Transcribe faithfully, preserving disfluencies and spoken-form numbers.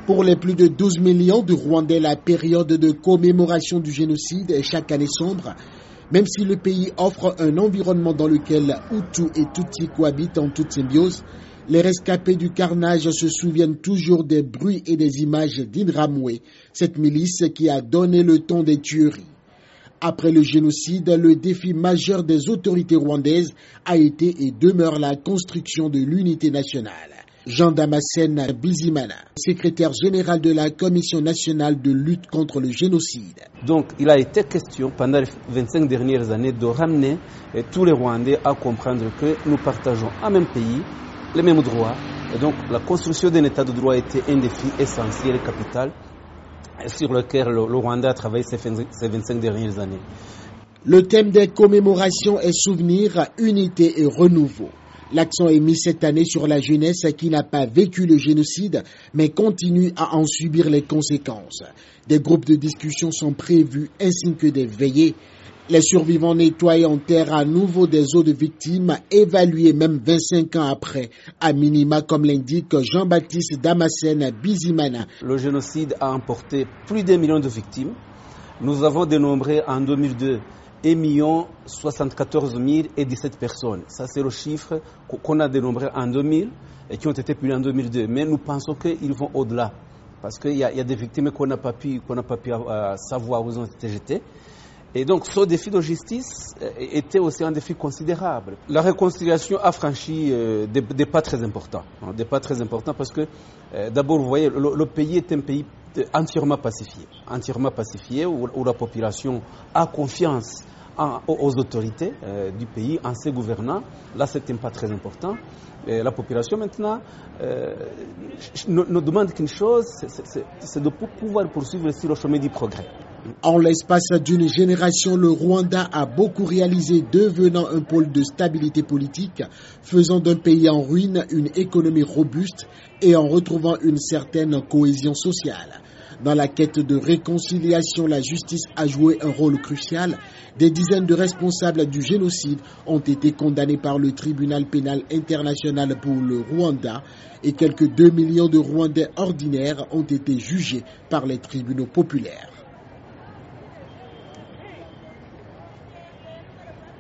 Pour les plus de douze millions de Rwandais, la période de commémoration du génocide est chaque année sombre. Même si le pays offre un environnement dans lequel Hutu et Tutsi cohabitent en toute symbiose, les rescapés du carnage se souviennent toujours des bruits et des images d'Interahamwe, cette milice qui a donné le ton des tueries. Après le génocide, le défi majeur des autorités rwandaises a été et demeure la construction de l'unité nationale. Jean Damascène Bizimana, secrétaire général de la Commission nationale de lutte contre le génocide. Donc il a été question pendant les vingt-cinq dernières années de ramener tous les Rwandais à comprendre que nous partageons un même pays, les mêmes droits. Et donc la construction d'un état de droit était un défi essentiel et capital sur lequel le, le Rwanda a travaillé ces vingt-cinq dernières années. Le thème des commémorations est souvenir, unité et renouveau. L'accent est mis cette année sur la jeunesse qui n'a pas vécu le génocide, mais continue à en subir les conséquences. Des groupes de discussion sont prévus ainsi que des veillées. Les survivants nettoient et enterrent à nouveau des os de victimes, évalués même vingt-cinq ans après, à minima comme l'indique Jean-Baptiste Damascène Bizimana. Le génocide a emporté plus d'un million de victimes. Nous avons dénombré en deux mille deux un million soixante-quatorze mille dix-sept personnes. Ça, c'est le chiffre qu'on a dénombré en deux mille et qui ont été publiés en deux mille deux. Mais nous pensons qu'ils vont au-delà. Parce qu'il y, y a des victimes qu'on n'a pas pu, qu'on n'a pas pu euh, savoir où ils ont été jetés. Et donc, ce défi de justice était aussi un défi considérable. La réconciliation a franchi euh, des, des pas très importants. Hein, des pas très importants parce que, euh, d'abord, vous voyez, le, le pays est un pays entièrement pacifié. Entièrement pacifié, où, où la population a confiance En, aux autorités euh, du pays, en ses gouvernants. Là, c'est un pas très important. Et la population, maintenant, euh, ne, ne demande qu'une chose, c'est de pouvoir poursuivre sur le chemin du progrès. En l'espace d'une génération, le Rwanda a beaucoup réalisé, devenant un pôle de stabilité politique, faisant d'un pays en ruine une économie robuste et en retrouvant une certaine cohésion sociale. Dans la quête de réconciliation, la justice a joué un rôle crucial. Des dizaines de responsables du génocide ont été condamnés par le tribunal pénal international pour le Rwanda et quelques deux millions de Rwandais ordinaires ont été jugés par les tribunaux populaires.